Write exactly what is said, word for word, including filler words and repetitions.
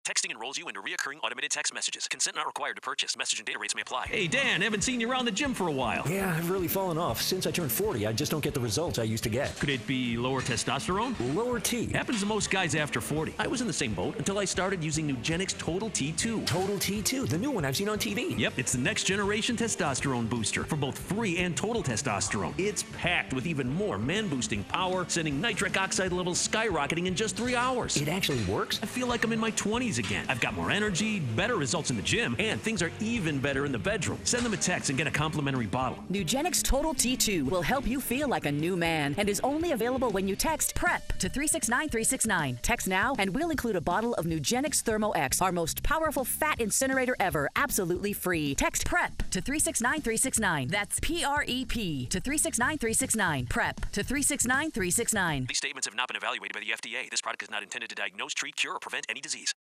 Texting enrolls you into recurring automated text messages. Consent not required to purchase. Message and data rates may apply. Hey, Dan, haven't seen you around the gym for a while. Yeah, I've really fallen off. Since I turned forty, I just don't get the results I used to get. Could it be lower testosterone? Lower T. Happens to most guys after forty. I was in the same boat until I started using Nugenix Total T two. Total T two, the new one I've seen on T V. Yep, it's the next generation testosterone booster for both free and total testosterone. It's packed with even more man-boosting power, sending nitric oxide levels skyrocketing in just three hours. It actually works? I feel like I'm in my twenties again. I've got more energy, better results in the gym, and things are even better in the bedroom. Send them a text and get a complimentary bottle. Nugenix Total T two will help you feel like a new man and is only available when you text PREP to three six nine three six nine. Text now and we'll include a bottle of Nugenix Thermo X, our most powerful fat incinerator ever, absolutely free. Text PREP to three six nine three six nine. That's P R E P to three six nine three six nine. PREP to three six nine three six nine. These statements have not been evaluated by the F D A. This product is not intended to diagnose, treat, cure, or prevent any disease.